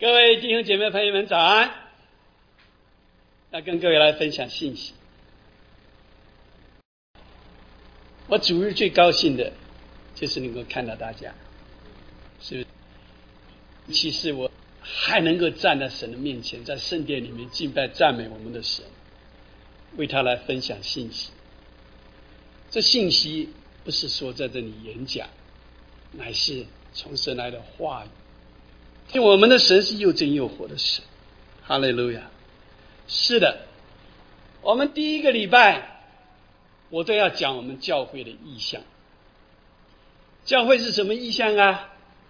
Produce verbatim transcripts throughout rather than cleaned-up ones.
各位弟兄姐妹朋友们早安，要跟各位来分享信息。我主日最高兴的就是能够看到大家，是不是？其实我还能够站在神的面前，在圣殿里面敬拜赞美我们的神，为他来分享信息。这信息不是说在这里演讲，乃是从神来的话语。因为我们的神是又真又活的神，哈利路亚。是的，我们第一个礼拜我都要讲我们教会的意向。教会是什么意向啊？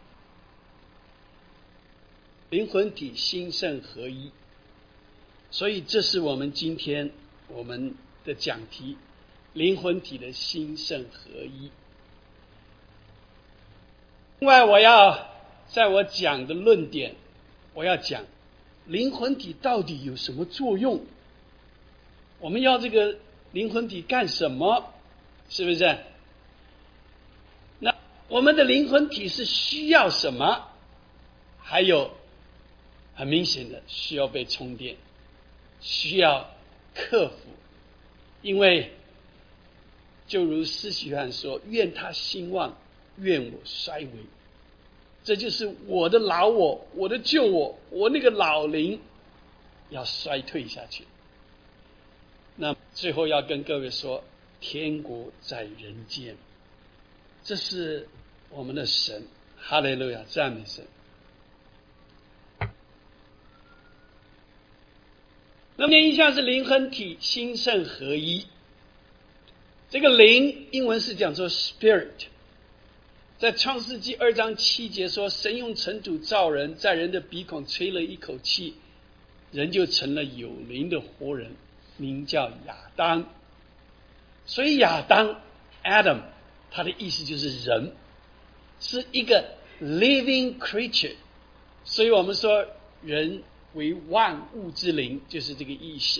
灵魂体心圣合一。所以这是我们今天我们的讲题，灵魂体的心圣合一。另外我要在我讲的论点，我要讲灵魂体到底有什么作用，我们要这个灵魂体干什么，是不是？那我们的灵魂体是需要什么？还有很明显的需要被充电，需要克服。因为就如施洗约翰说，愿他兴旺，愿我衰微。这就是我的老我，我的旧我，我那个老灵要衰退下去。那最后要跟各位说，天国在人间，这是我们的神，哈利路亚，赞美神。那么意象是灵魂体心圣合一。这个灵英文是讲说 spirit，在创世纪二章七节说，神用尘土造人，在人的鼻孔吹了一口气，人就成了有灵的活人，名叫亚当。所以亚当 Adam 他的意思就是人，是一个 living creature。 所以我们说人为万物之灵，就是这个意思。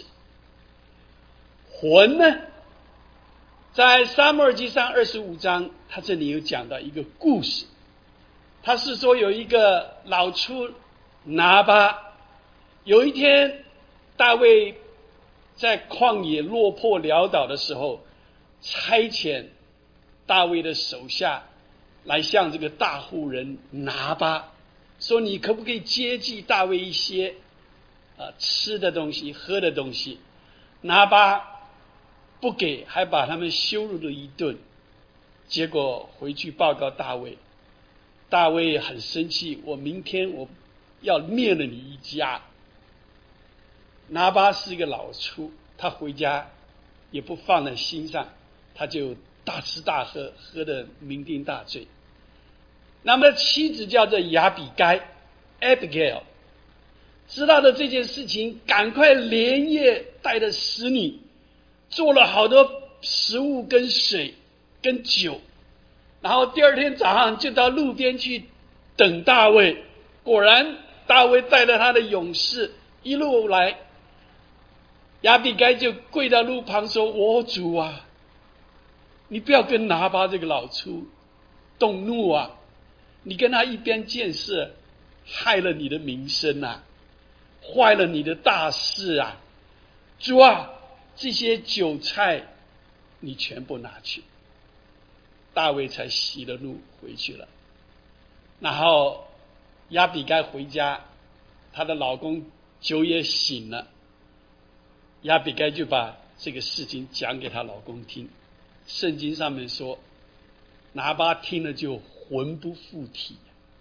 魂呢，在撒母耳记上二十五章，他这里有讲到一个故事。他是说有一个老粗拿巴，有一天大卫在旷野落魄潦倒的时候，差遣大卫的手下来向这个大户人拿巴说，你可不可以接济大卫一些、呃、吃的东西喝的东西。拿巴不给，还把他们羞辱了一顿。结果回去报告大卫，大卫很生气，我明天我要灭了你一家。拿巴是一个老粗，他回家也不放在心上，他就大吃大喝，喝得酩酊大醉。那么妻子叫做亚比该 Abigail， 知道了这件事情，赶快连夜带着使女做了好多食物跟水跟酒，然后第二天早上就到路边去等大卫。果然大卫带着他的勇士一路来，亚比该就跪在路旁说，我主啊，你不要跟拿巴这个老粗动怒啊，你跟他一边见识，害了你的名声啊，坏了你的大事啊。主啊，这些酒菜你全部拿去。大卫才息了怒回去了。然后亚比该回家，她的老公酒也醒了，亚比该就把这个事情讲给她老公听。圣经上面说，拿巴听了就魂不附体，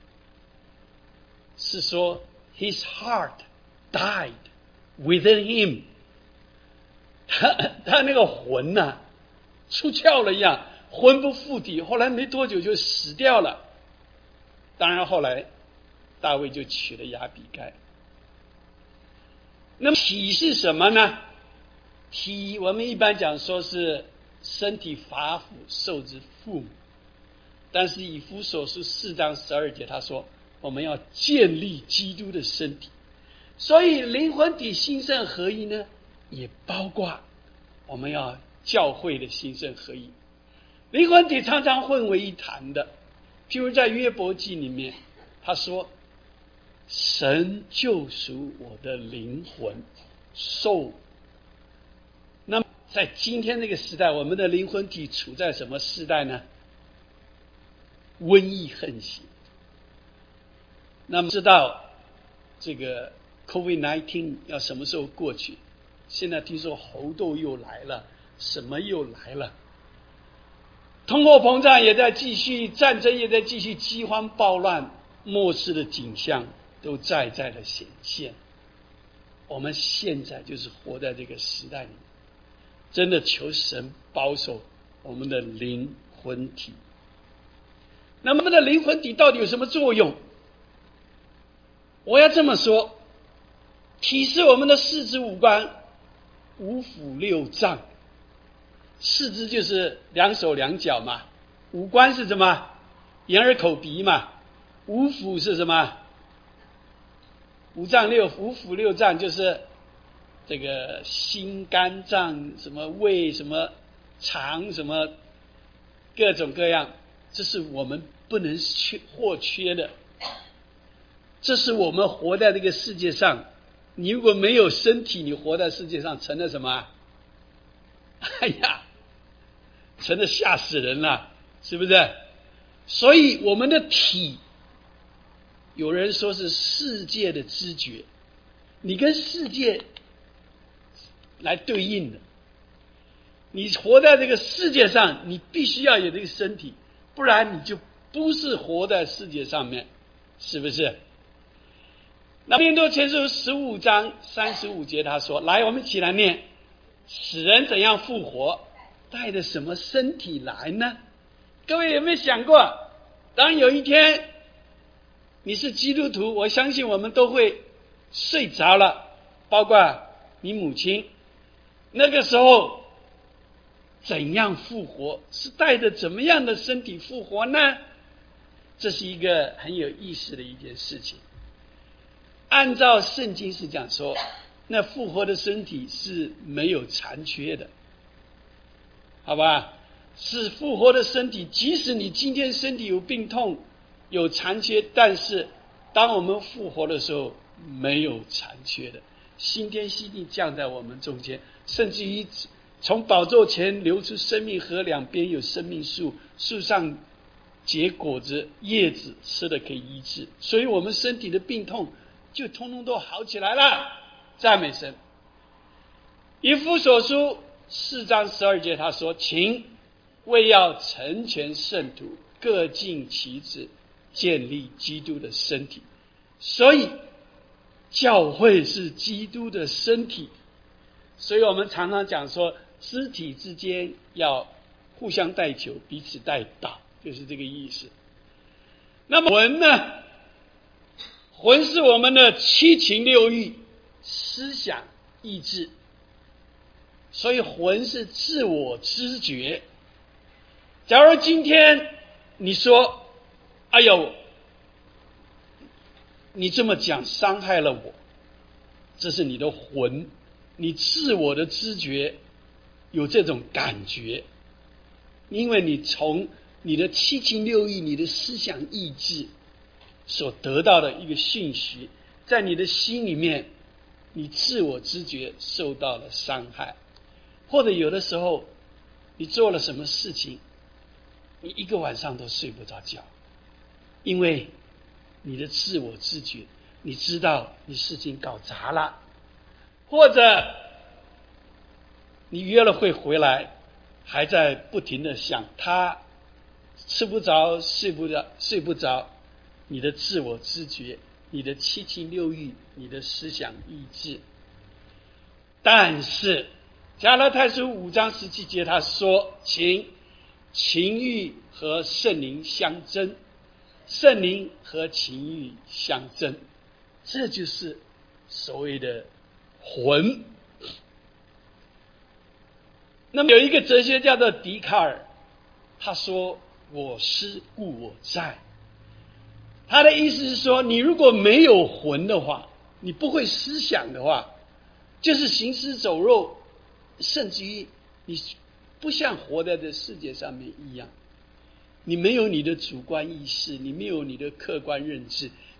是说 his heart died within him， 他他那个魂啊出窍了一样，魂不附体，后来没多久就死掉了。当然后来大卫就娶了亚比该。那么体是什么呢？体我们一般讲说是身体发肤受之父母，但是以弗所书四章十二节他说，我们要建立基督的身体。所以灵魂体心圣合一呢，也包括我们要教会的心圣合一。灵魂体常常混为一谈的，譬如在约伯记里面他说， 神救赎我的灵魂受。那么在今天这个时代，我们的灵魂体处在什么时代呢？瘟疫横行。那么知道这个 COVID 十九 要什么时候过去？现在听说猴痘又来了，什么又来了？通货膨胀也在继续，战争也在继续，饥荒暴乱，末世的景象都在在的显现。我们现在就是活在这个时代里，真的求神保守我们的灵魂体。那么我们的灵魂体到底有什么作用？我要这么说，体示我们的四肢五官、五腑六脏。四肢就是两手两脚嘛，五官是什么？眼耳口鼻嘛。五腑是什么？五脏六五腑六脏就是这个心肝脏什么胃什么肠什么各种各样，这是我们不能缺或缺的。这是我们活在这个世界上，你如果没有身体，你活在世界上成了什么？哎呀，成了吓死人了，是不是？所以我们的体，有人说是世界的知觉，你跟世界来对应的。你活在这个世界上，你必须要有这个身体，不然你就不是活在世界上面，是不是？那哥林多前书十五章三十五节他说：“来，我们一起来念，死人怎样复活，带着什么身体来呢？”各位有没有想过，当有一天你是基督徒，我相信我们都会睡着了，包括你母亲，那个时候怎样复活？是带着怎么样的身体复活呢？这是一个很有意思的一件事情。按照圣经是讲说，那复活的身体是没有残缺的，好吧？是复活的身体，即使你今天身体有病痛有残缺，但是当我们复活的时候没有残缺的，新天新地降在我们中间，甚至于从宝座前流出生命河，两边有生命树，树上结果子叶子，吃的可以医治，所以我们身体的病痛就通通都好起来了，赞美神。以弗所书四章十二节他说：“请为要成全圣徒，各尽其职，建立基督的身体。”所以教会是基督的身体，所以我们常常讲说，肢体之间要互相代求，彼此代祷，就是这个意思。那么魂呢？魂是我们的七情六欲、思想、意志，所以魂是自我知觉。假如今天你说：“哎呦，你这么讲伤害了我”，这是你的魂，你自我的知觉有这种感觉，因为你从你的七情六欲、你的思想意志所得到的一个讯息，在你的心里面，你自我知觉受到了伤害，或者有的时候你做了什么事情，你一个晚上都睡不着觉，因为你的自我知觉，你知道你事情搞砸了，或者你约了会回来，还在不停的想他，吃不着睡不着睡不着，你的自我知觉，你的七情六欲，你的思想意志。但是加拉太书五章十七节他说：“情情欲和圣灵相争，圣灵和情欲相争。”这就是所谓的魂。那么有一个哲学家叫做笛卡尔，他说：“我思故我在。”他的意思是说，你如果没有魂的话，你不会思想的话，就是行尸走肉，甚至于你不像活在这世界上面一样，你没有你的主观意识，你没有你的客观认知，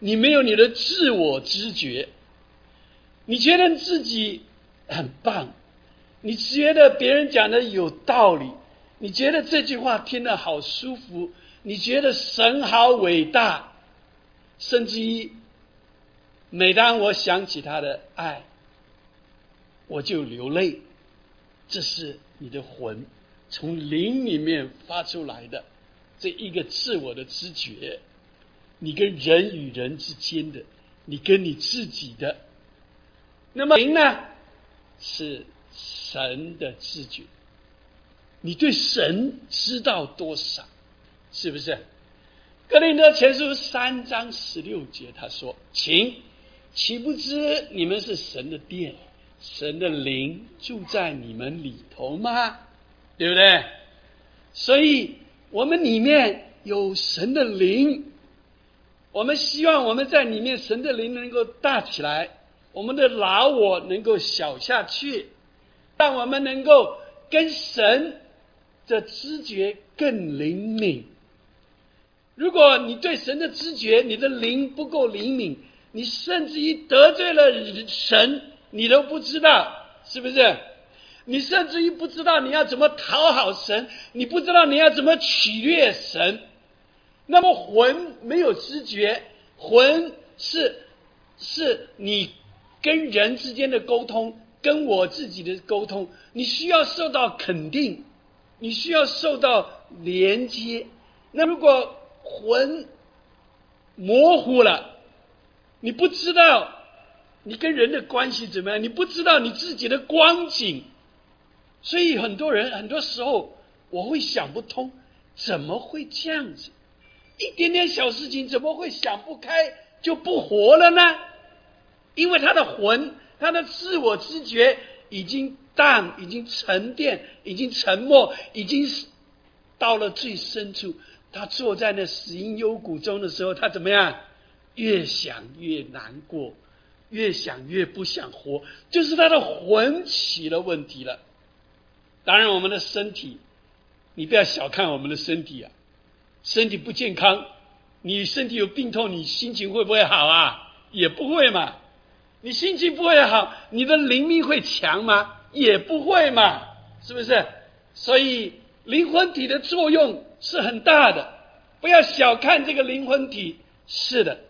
你没有你的自我知觉，你觉得自己很棒，你觉得别人讲的有道理，你觉得这句话听得好舒服，你觉得神好伟大，甚至于每当我想起他的爱，我就流泪。这是你的魂从灵里面发出来的这一个自我的知觉，你跟人与人之间的，你跟你自己的。那么灵呢，是神的知觉，你对神知道多少，是不是？哥林多前书三章十六节他说，请岂不知你们是神的殿，神的灵住在你们里头吗？对不对？所以我们里面有神的灵，我们希望我们在里面神的灵能够大起来，我们的老我能够小下去，让我们能够跟神的知觉更灵敏。如果你对神的知觉，你的灵不够灵敏，你甚至于得罪了神，你都不知道，是不是？你甚至于不知道你要怎么讨好神，你不知道你要怎么取悦神。那么魂没有知觉，魂是是你跟人之间的沟通，跟我自己的沟通，你需要受到肯定，你需要受到连接。那如果魂模糊了，你不知道你跟人的关系怎么样，你不知道你自己的光景，所以很多人很多时候我会想不通，怎么会这样子？一点点小事情怎么会想不开就不活了呢？因为他的魂，他的自我知觉已经淡，已经沉淀，已经沉默，已经到了最深处。他坐在那死荫幽谷中的时候，他怎么样？越想越难过，越想越不想活，就是他的魂起了问题了。当然我们的身体，你不要小看我们的身体啊，身体不健康，你身体有病痛，你心情会不会好啊？也不会嘛。你心情不会好，你的灵命会强吗？也不会嘛，是不是？所以灵魂体的作用是很大的，不要小看这个灵魂体。是的，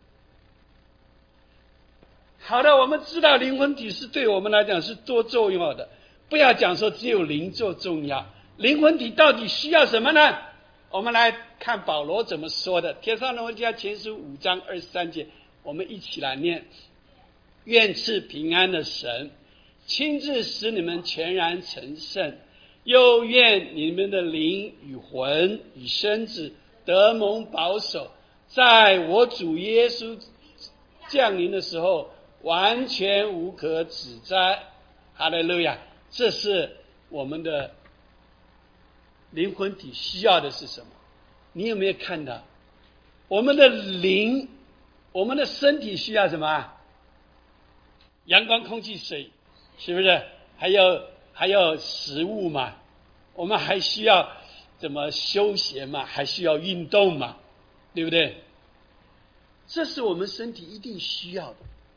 好的，我们知道灵魂体是对我们来讲是多重要的，不要讲说只有灵做重要。灵魂体到底需要什么呢？我们来看保罗怎么说的，帖撒罗尼迦前书五章二十三节，我们一起来念。愿赐平安的神亲自使你们全然成圣，又愿你们的灵与魂与身子得蒙保守，在我主耶稣降临的时候完全无可指摘。哈利路亚！这是我们的灵魂体需要的是什么？你有没有看到我们的灵，我们的身体需要什么？阳光、空气、水，是不是？还有还有食物嘛？我们还需要怎么休闲嘛？还需要运动嘛？对不对？这是我们身体一定需要的。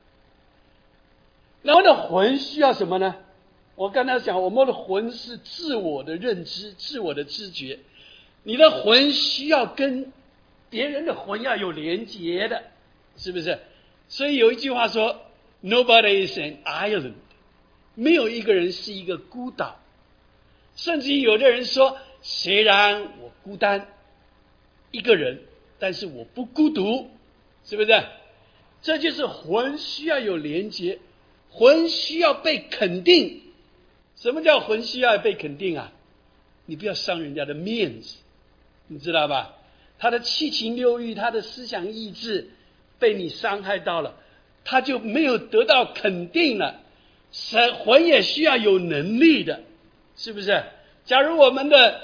然后呢，魂需要什么呢？我刚才讲，我们的魂是自我的认知、自我的知觉。你的魂需要跟别人的魂要有连结的，是不是？所以有一句话说 Nobody is an island， 没有一个人是一个孤岛。甚至于有的人说，虽然我孤单一个人，但是我不孤独，是不是？这就是魂需要有连结，魂需要被肯定。什么叫魂需要被肯定啊？你不要伤人家的面子，你知道吧？他的七情六欲，他的思想意志被你伤害到了，他就没有得到肯定了。神魂也需要有能力的，是不是？假如我们的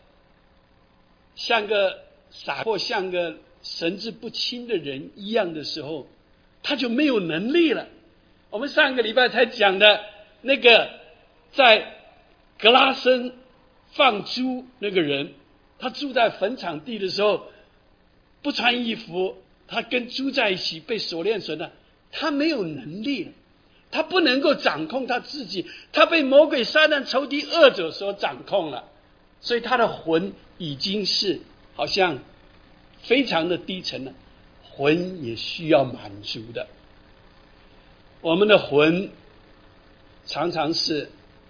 像个傻或像个神志不清的人一样的时候，他就没有能力了。我们上个礼拜才讲的那个在格拉森放猪那个人，他住在坟场地的时候不穿衣服， 他跟猪在一起被锁链绳了，他没有能力了，他不能够掌控他自己，他被魔鬼撒旦仇敌恶者所掌控了，所以他的魂已经是好像非常的低沉了，魂也需要满足的。我们的魂常常是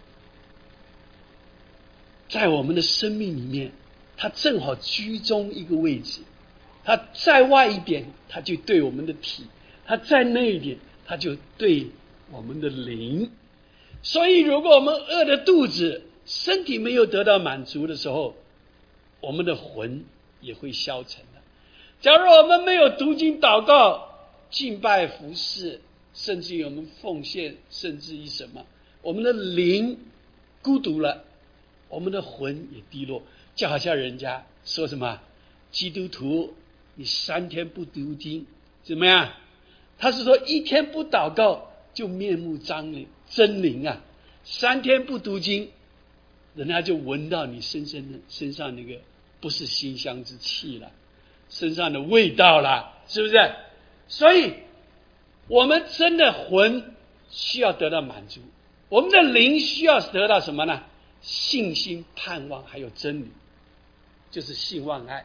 在我们的生命里面，它正好居中一个位置，它在外一点它就对我们的体，它在内一点它就对我们的灵。所以如果我们饿的肚子，身体没有得到满足的时候，我们的魂也会消沉的。假如我们没有读经祷告敬拜服侍，甚至于我们奉献，甚至于什么，我们的灵孤独了，我们的魂也低落。就好像人家说什么基督徒你三天不读经怎么样，他是说一天不祷告就面目狰狞狰狞啊，三天不读经人家就闻到你身上的身上那个不是馨香之气了，身上的味道了，是不是？所以我们真的魂需要得到满足，我们的灵需要得到什么呢？信心盼望还有真理，就是信望爱。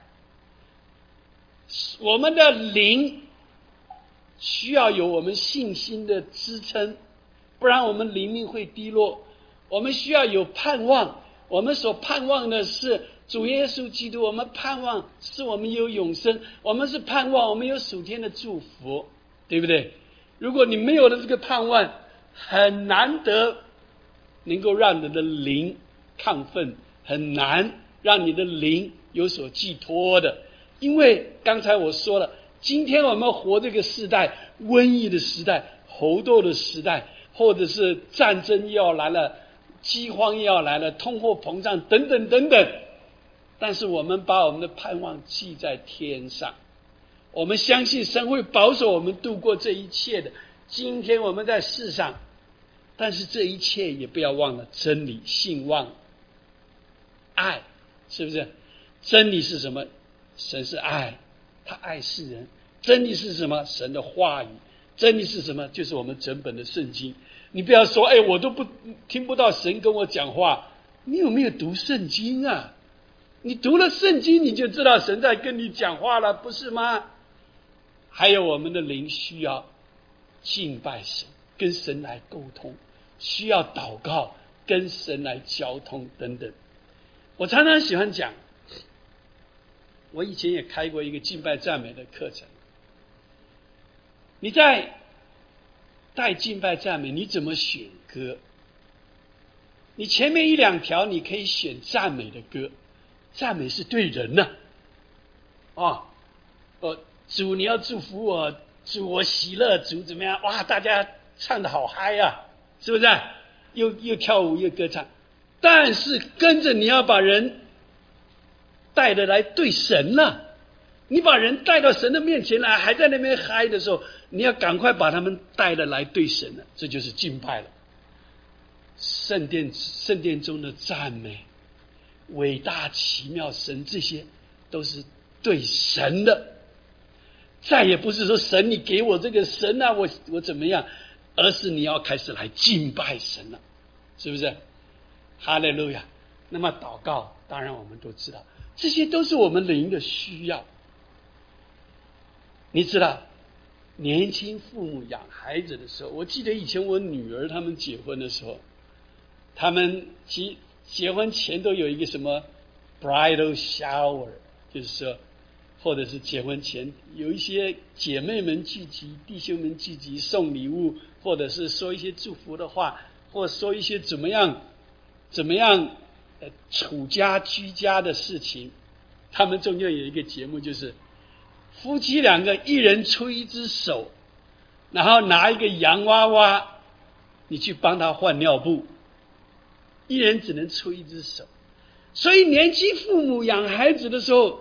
我们的灵需要有我们信心的支撑，不然我们灵命会低落。我们需要有盼望，我们所盼望的是主耶稣基督，我们盼望是我们有永生，我们是盼望我们有属天的祝福，对不对？如果你没有了这个盼望，很难得能够让你的灵亢奋，很难让你的灵有所寄托的。因为刚才我说了，今天我们活这个时代，瘟疫的时代，猴痘的时代，或者是战争要来了，饥荒要来了，通货膨胀等等等等，但是我们把我们的盼望记在天上，我们相信神会保守我们度过这一切的。今天我们在世上，但是这一切也不要忘了真理、信望、爱，是不是？真理是什么？神是爱，他爱世人。真理是什么？神的话语。真理是什么？就是我们整本的圣经。你不要说哎，我都不听不到神跟我讲话，你有没有读圣经啊？你读了圣经你就知道神在跟你讲话了，不是吗？还有我们的灵需要敬拜神，跟神来沟通，需要祷告，跟神来交通等等。我常常喜欢讲，我以前也开过一个敬拜赞美的课程。你在带敬拜赞美，你怎么选歌？你前面一两条你可以选赞美的歌，赞美是对人呢、啊。哦，哦，主你要祝福我，主我喜乐，主怎么样？哇，大家唱得好嗨啊，是不是？又又跳舞又歌唱，但是跟着你要把人带的来对神了、啊。你把人带到神的面前来，还在那边嗨的时候，你要赶快把他们带的来对神了，这就是敬拜了。圣殿圣殿中的赞美，伟大奇妙神，这些都是对神的。再也不是说神你给我这个神啊，我我怎么样，而是你要开始来敬拜神了，是不是？哈利路亚。那么祷告，当然我们都知道，这些都是我们灵的需要。你知道年轻父母养孩子的时候，我记得以前我女儿他们结婚的时候，他们结结婚前都有一个什么 bridal shower， 就是说或者是结婚前有一些姐妹们聚集，弟兄们聚集，送礼物，或者是说一些祝福的话，或说一些怎么样怎么样呃处家居家的事情。他们中间有一个节目，就是夫妻两个一人出一只手，然后拿一个洋娃娃，你去帮他换尿布，一人只能出一只手。所以年轻父母养孩子的时候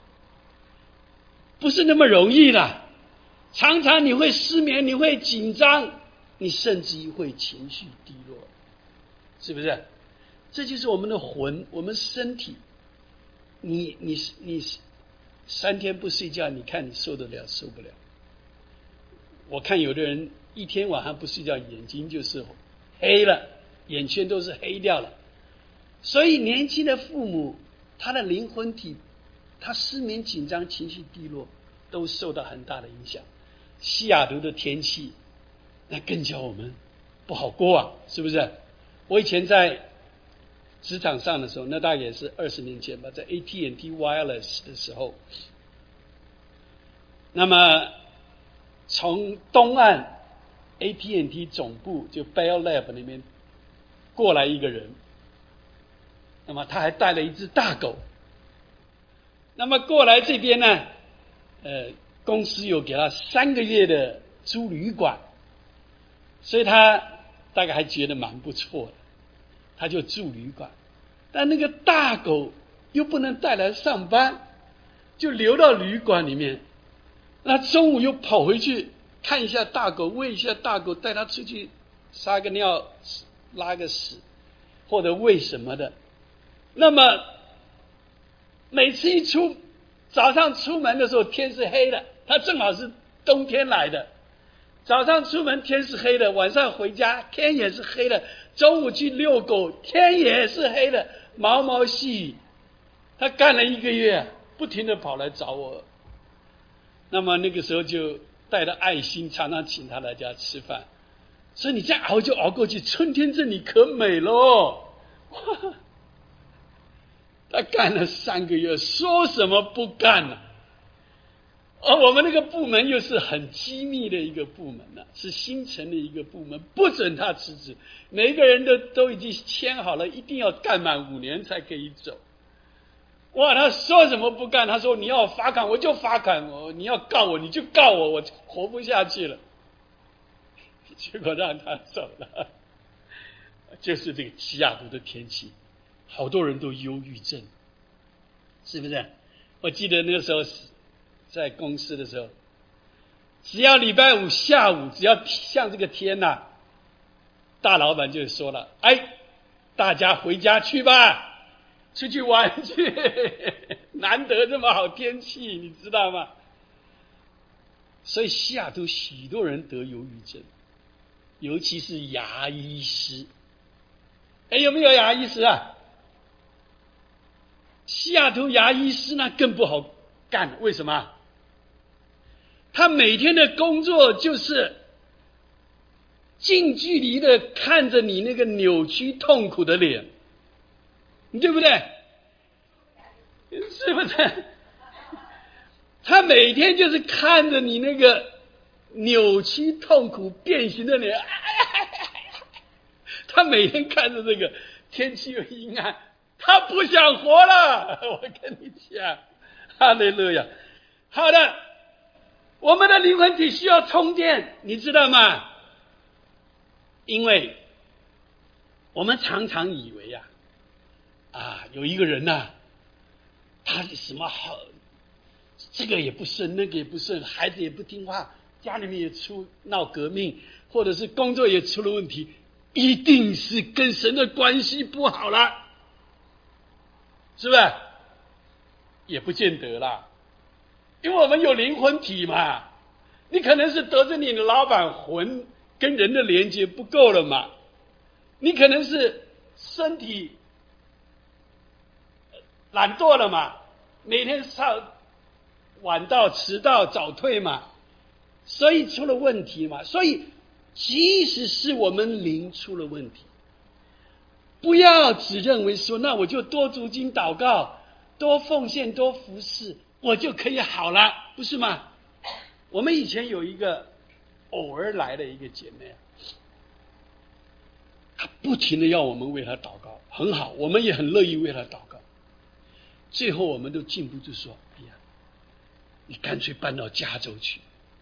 不是那么容易的，常常你会失眠，你会紧张，你甚至于会情绪低落，是不是？这就是我们的魂，我们身体，你你你三天不睡觉，你看你受得了受不了？我看有的人一天晚上不睡觉，眼睛就是黑了，眼圈都是黑掉了。所以年轻的父母，他的灵魂体，他失眠、紧张、情绪低落，都受到很大的影响。西雅图的天气，那更叫我们不好过啊，是不是？我以前在职场上的时候，那大概也是二十年前吧，在 A T and T Wireless 的时候，那么从东岸 A T and T 总部就 Bell Lab 那边过来一个人，那么他还带了一只大狗。那么过来这边呢，呃，公司有给他三个月的租旅馆，所以他大概还觉得蛮不错的，他就住旅馆。但那个大狗又不能带来上班，就留到旅馆里面。那中午又跑回去看一下大狗，喂一下大狗，带它出去撒个尿、拉个屎，或者喂什么的。那么每次一出早上出门的时候天是黑的，他正好是冬天来的，早上出门天是黑的，晚上回家天也是黑的，中午去遛狗天也是黑的，毛毛细雨。他干了一个月，不停的跑来找我。那么那个时候就带着爱心，常常请他来家吃饭。所以你再熬就熬过去，春天这里可美喽！哇，他干了三个月，说什么不干呢、啊？而我们那个部门又是很机密的一个部门呢、啊，是新成的一个部门，不准他辞职，每个人都都已经签好了，一定要干满五年才可以走。哇，他说什么不干？他说你要罚款我就罚款，我你要告我你就告我，我活不下去了。结果让他走了，就是这个西雅图的天气，好多人都忧郁症，是不是？我记得那个时候在公司的时候，只要礼拜五下午，只要像这个天呐、啊，大老板就说了：“哎，大家回家去吧，出去玩去，难得这么好天气，你知道吗？”所以西雅图许多人得忧郁症，尤其是牙医师。哎，有没有牙医师啊？西雅图牙医师呢更不好干，为什么？他每天的工作就是近距离的看着你那个扭曲痛苦的脸，对不对？是不是？他每天就是看着你那个扭曲痛苦变形的脸，他每天看着这个天气又阴暗，他不想活了。我跟你讲，哈利路亚。好的，我们的灵魂体需要充电，你知道吗？因为我们常常以为啊，啊，有一个人呐、啊，他是什么好，这个也不顺，那个也不顺，孩子也不听话，家里面也出闹革命，或者是工作也出了问题，一定是跟神的关系不好了，是不是？也不见得啦，因为我们有灵魂体嘛，你可能是得罪你的老板，魂跟人的连接不够了嘛，你可能是身体懒惰了嘛，每天上晚到迟到早退嘛，所以出了问题嘛。所以即使是我们灵出了问题，不要只认为说那我就多读经祷告，多奉献多服侍，我就可以好了，不是吗？我们以前有一个偶尔来的一个姐妹，她不停的要我们为她祷告，很好，我们也很乐意为她祷告。最后我们都禁不住说：“哎呀，你干脆搬到加州去。”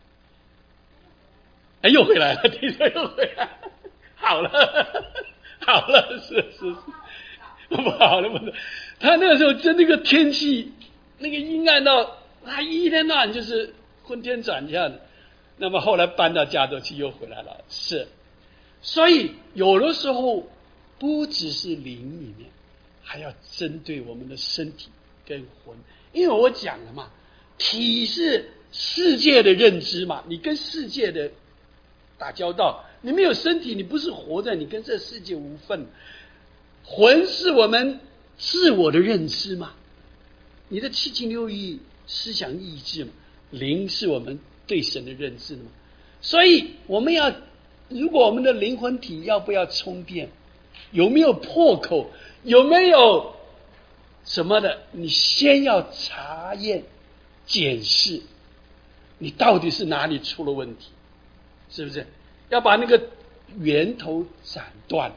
哎，又回来了，听说又回来了，好了，好了，是是是，不好了，不是。他那个时候真那个天气，那个阴暗到他一天到晚就是昏天转向的。那么后来搬到加州去，又回来了，是。所以有的时候不只是灵里面，还要针对我们的身体跟魂，因为我讲了嘛， 体是世界的认知嘛，你跟世界的打交道，你没有身体，你不是活着，你跟这世界无分。魂是我们自我的认知嘛，你的七情六欲、思想意志嘛，灵是我们对神的认知嘛。所以我们要，如果我们的灵魂体要不要充电，有没有破口，有没有什么的，你先要查验检视你到底是哪里出了问题，是不是要把那个源头斩断。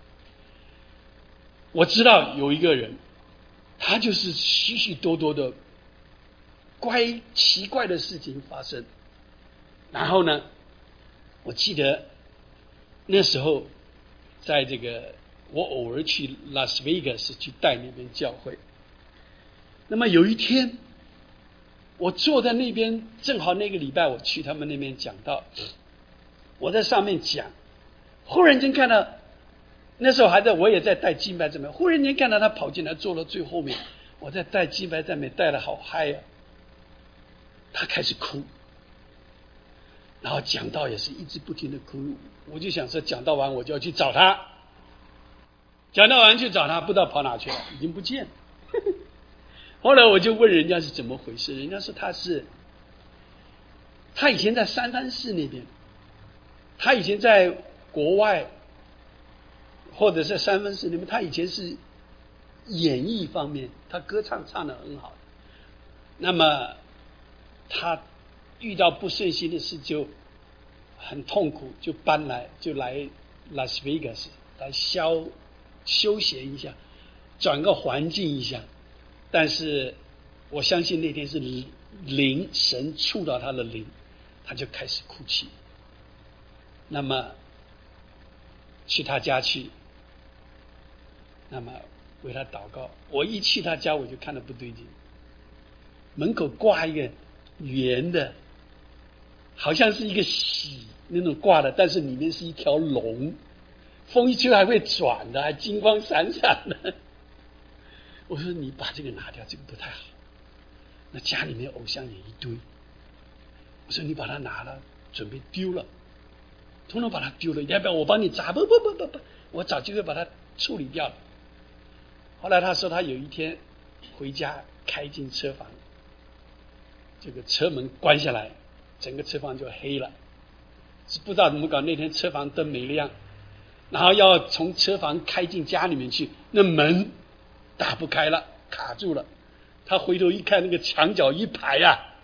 我知道有一个人，他就是许许多多的怪奇怪的事情发生，然后呢，我记得那时候在这个我偶尔去拉斯维加斯去带那边教会，那么有一天我坐在那边，正好那个礼拜我去他们那边讲道，我在上面讲，忽然间看到，那时候还在我也在带敬拜赞美，忽然间看到他跑进来坐到最后面，我在带敬拜赞美带得好嗨啊，他开始哭，然后讲道也是一直不停的哭，我就想说讲道完我就要去找他，讲道完去找他，不知道跑哪去了，已经不见了。后来我就问人家是怎么回事，人家说他是他以前在三藩市那边，他以前在国外或者在三藩市那边，他以前是演艺方面，他歌唱唱得很好，那么他遇到不顺心的事就很痛苦，就搬来就来拉斯维加斯来消休闲一下，转个环境一下。但是我相信那天是灵神触到他的灵，他就开始哭泣。那么去他家去，那么为他祷告。我一去他家我就看到不对劲，门口挂一个圆的，好像是一个喜那种挂的，但是里面是一条龙，风一吹还会转的，还金光闪闪的。我说你把这个拿掉，这个不太好。那家里面偶像也一堆，我说你把它拿了，准备丢了，统统把它丢了，要不要我帮你砸？不不不不不，我早就会把它处理掉了。后来他说他有一天回家开进车房，这个车门关下来，整个车房就黑了，是不知道怎么搞，那天车房灯没亮，然后要从车房开进家里面去，那门打不开了，卡住了。他回头一看，那个墙角一排啊，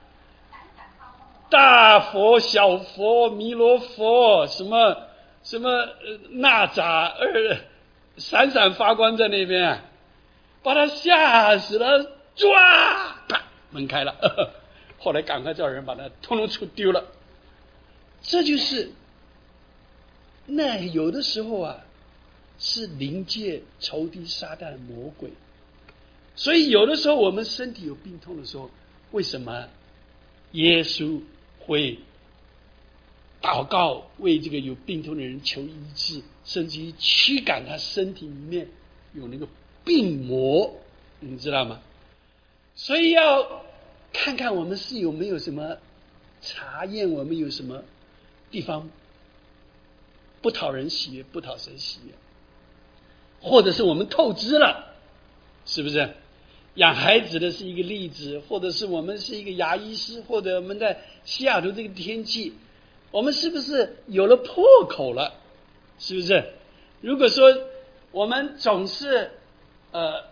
大佛、小佛、弥罗佛，什么什么呃那扎二闪闪发光在那边、啊，把他吓死了，抓，啪，门开了。呵呵，后来赶快叫人把他通通出丢了。这就是那有的时候啊，是灵界仇敌撒旦魔鬼。所以有的时候我们身体有病痛的时候，为什么耶稣会祷告为这个有病痛的人求医治，甚至于驱赶他身体里面有那个病魔，你知道吗？所以要看看我们是有没有什么查验，我们有什么地方不讨人喜悦，不讨神喜悦，或者是我们透支了，是不是？养孩子的是一个例子，或者是我们是一个牙医师，或者我们在西雅图这个天气，我们是不是有了破口了？是不是？如果说我们总是呃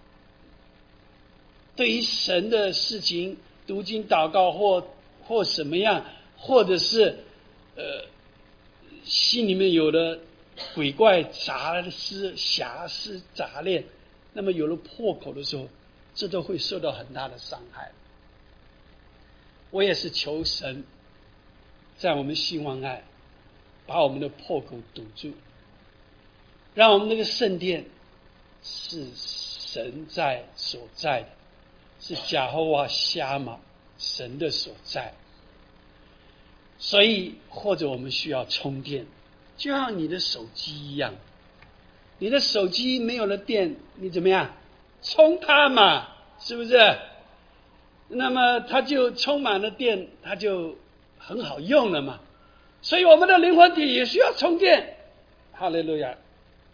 对于神的事情读经祷告或或什么样，或者是呃心里面有了鬼怪杂思瑕疵杂念，那么有了破口的时候，这都会受到很大的伤害。我也是求神在我们兴旺爱把我们的破口堵住，让我们那个圣殿是神在所在的，是亚哈瓦夏玛神的所在。所以或者我们需要充电，就像你的手机一样，你的手机没有了电，你怎么样充它嘛，是不是？ 那么它就充满了电，它就很好用了嘛。所以我们的灵魂体也需要充电。哈利路亚。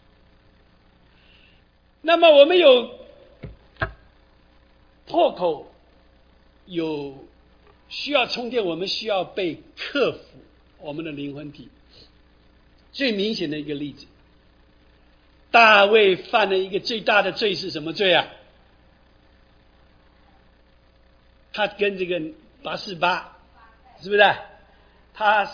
那么我们有破口，有需要充电，我们需要被克服我们的灵魂体。最明显的一个例子，大卫犯了一个最大的罪是什么罪啊？他跟这个拔示巴，是不是？他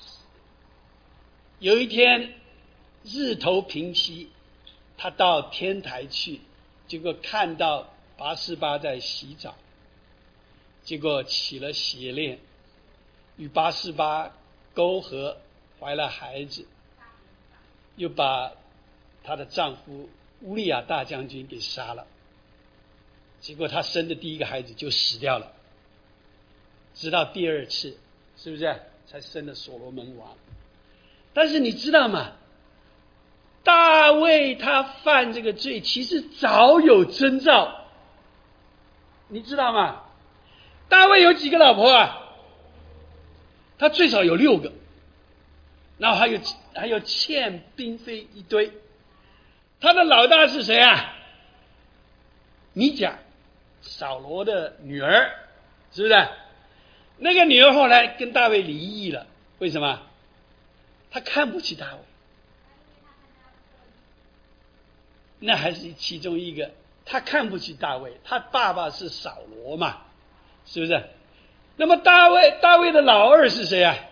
有一天日头平息，他到天台去，结果看到拔示巴在洗澡，结果起了邪念，与拔示巴沟合，怀了孩子，又把她的丈夫乌利亚大将军给杀了。结果她生的第一个孩子就死掉了，直到第二次，是不是才生了所罗门王？但是你知道吗？大卫他犯这个罪其实早有征兆，你知道吗？大卫有几个老婆啊？他最少有六个，然后还有还有妾嫔妃一堆。他的老大是谁啊？米甲，扫罗的女儿，是不是？那个女儿后来跟大卫离异了，为什么？他看不起大卫。那还是其中一个，他看不起大卫，他爸爸是扫罗嘛，是不是？那么大卫大卫的老二是谁啊？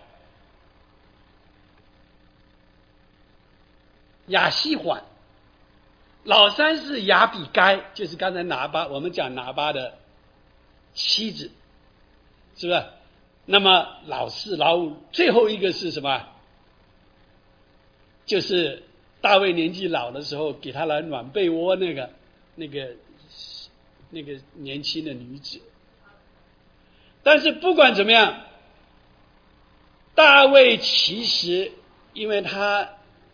亚西缓。老三是亚比该，就是刚才拿巴，我们讲拿巴的妻子，是不是？那么老四老五，最后一个是什么？就是大卫年纪老的时候给他来暖被窝那个那个那个年轻的女子。但是不管怎么样，大卫其实因为他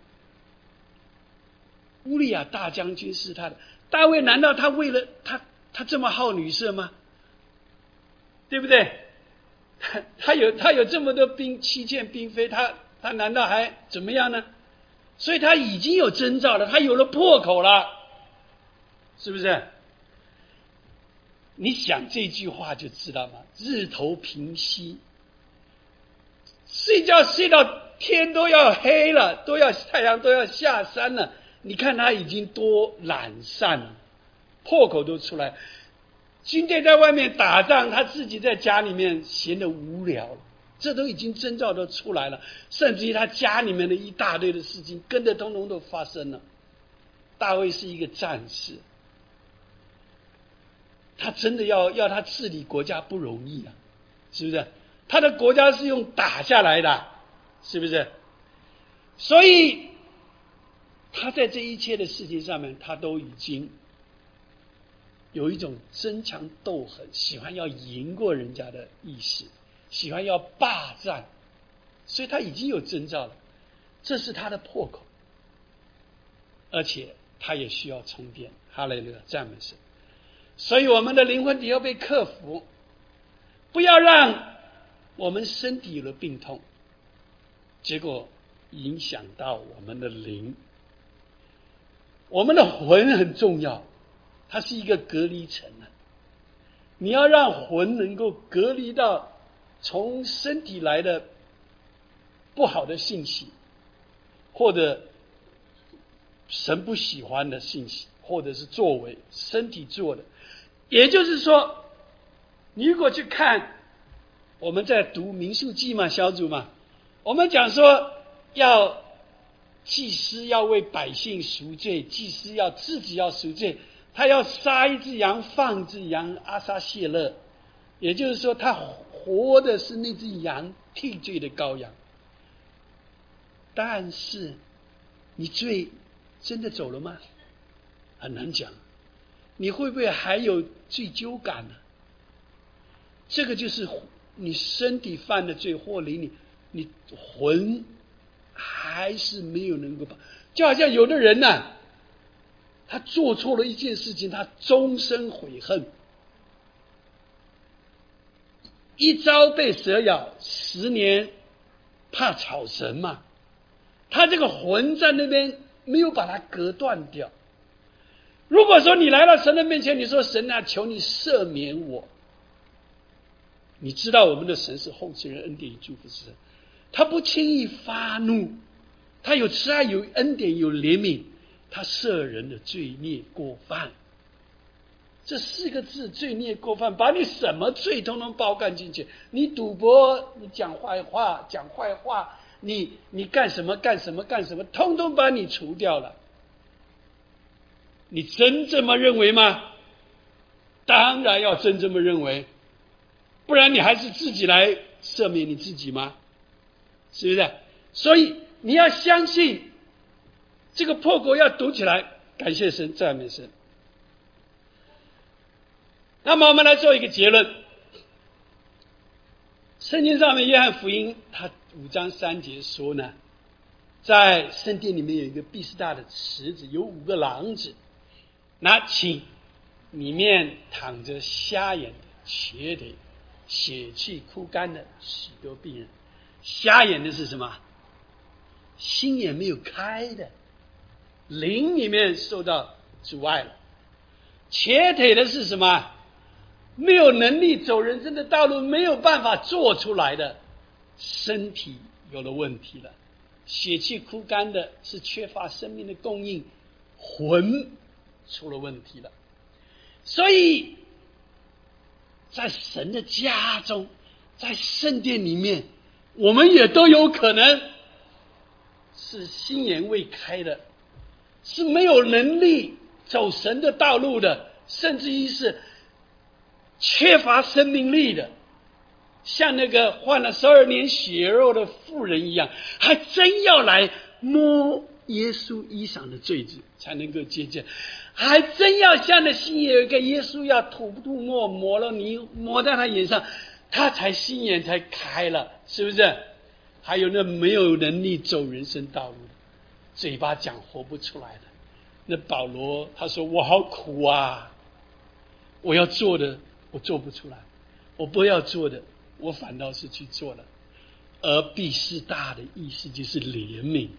乌利亚大将军是他的，大卫难道他为了他他这么好女色吗？对不对？他他有他有这么多兵妻妾嫔妃，他他难道还怎么样呢？所以他已经有征兆了，他有了破口了，是不是？你想这句话就知道吗？日头平息，睡觉睡到天都要黑了，都要太阳都要下山了，你看他已经多懒散了，破口都出来。军队在外面打仗，他自己在家里面闲得无聊了，这都已经征兆都出来了，甚至于他家里面的一大堆的事情跟着通通都发生了。大卫是一个战士，他真的要要他治理国家不容易啊，是不是？他的国家是用打下来的，是不是？所以他在这一切的事情上面，他都已经有一种争强斗狠，喜欢要赢过人家的意识，喜欢要霸占，所以他已经有征兆了，这是他的破口，而且他也需要充电。哈利路亚，赞美神！所以我们的灵魂体要被克服，不要让我们身体有了病痛，结果影响到我们的灵。我们的魂很重要，它是一个隔离层啊。你要让魂能够隔离到从身体来的不好的信息，或者神不喜欢的信息，或者是作为身体做的。也就是说，你如果去看我们在读民数记嘛，小组嘛，我们讲说要祭司要为百姓赎罪，祭司要自己要赎罪，他要杀一只羊放一只羊，阿撒谢勒，也就是说他活的是那只羊，替罪的羔羊。但是你罪真的走了吗？很难讲。你会不会还有罪疚感呢？这个就是你身体犯的罪，或离你你魂还是没有能够把，就好像有的人呢、啊，他做错了一件事情，他终身悔恨， 一朝被蛇咬，十年怕草绳嘛。他这个魂在那边没有把它隔断掉。如果说你来到神的面前，你说神啊，求你赦免我。你知道我们的神是厚赐人恩典与祝福之神，他不轻易发怒，他有慈爱，有恩典，有怜悯，他赦人的罪孽过犯。这四个字罪孽过犯，把你什么罪统统包干进去。你赌博，你讲坏话讲坏话，你你干什么干什么干什么，通通把你除掉了。你真这么认为吗？当然要真这么认为，不然你还是自己来赦免你自己吗？是不是？所以你要相信这个破口要堵起来。感谢神，赞美神。那么我们来做一个结论。圣经上面约翰福音他五章三节说呢，在圣殿里面有一个毕士大的池子，有五个廊子，那请里面躺着瞎眼的、瘸腿、血气枯干的许多病人。瞎眼的是什么？心眼没有开的，灵里面受到阻碍了。瘸腿的是什么？没有能力走人生的道路，没有办法做出来的，身体有了问题了。血气枯干的是缺乏生命的供应，魂出了问题了。所以在神的家中，在圣殿里面，我们也都有可能是心眼未开的，是没有能力走神的道路的，甚至于是缺乏生命力的，像那个患了十二年血肉的妇人一样，还真要来摸耶稣衣裳的坠子才能够接见，还真要像那心眼有一个耶稣要吐吐沫抹了泥抹在他眼上，他才心眼才开了，是不是？还有那没有能力走人生道路的，嘴巴讲活不出来的，那保罗他说我好苦啊，我要做的我做不出来，我不要做的我反倒是去做了。而毕士大的意思就是怜悯，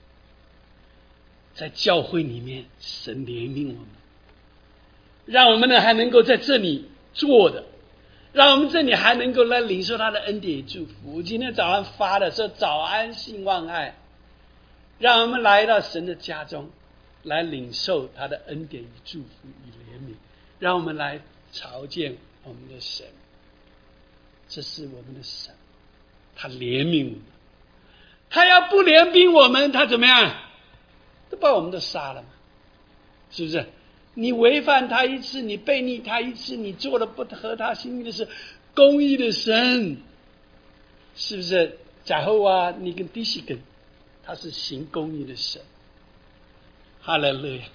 在教会里面神怜悯我们，让我们呢还能够在这里做的，让我们这里还能够来领受他的恩典与祝福。我今天早上发的说早安信望爱，让我们来到神的家中，来领受他的恩典与祝福与怜悯，让我们来朝见我们的神。这是我们的神，他怜悯我们，他要不怜悯我们，他怎么样？都把我们都杀了嘛，是不是？你违反他一次，你背逆他一次，你做了不合他心意的事，公义的神，是不是？假后啊，你跟弟西根，他是行公义的神，哈利路亚。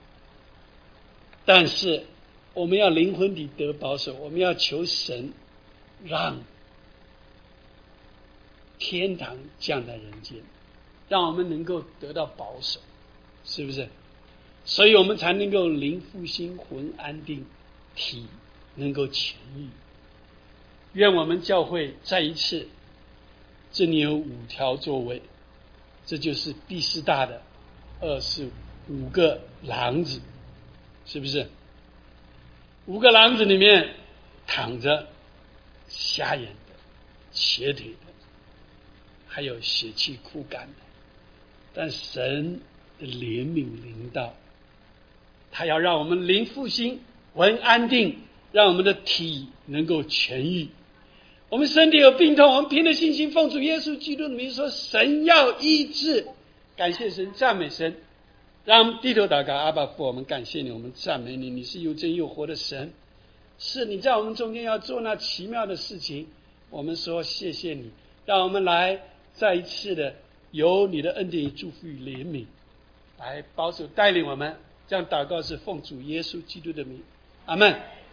但是我们要灵魂里得保守，我们要求神让天堂降在人间，让我们能够得到保守，是不是？所以我们才能够灵复兴，魂安定，体能够痊愈。愿我们教会再一次，这里有五条座位，这就是毕士大的二十五个廊子，是不是？五个廊子里面躺着瞎眼的、瘸腿的，还有血气枯干的，但神的怜悯临到，他要让我们灵复兴，魂安定，让我们的体能够痊愈。我们身体有病痛，我们凭着信心奉主耶稣基督的名说，神要医治。感谢神，赞美神。让我们低头祷告。阿爸父，我们感谢你，我们赞美你，你是又真又活的神，是你在我们中间要做那奇妙的事情。我们说谢谢你，让我们来再一次的有你的恩典与祝福与怜悯来保守带领我们。这样祷告是奉主耶稣基督的名，阿们。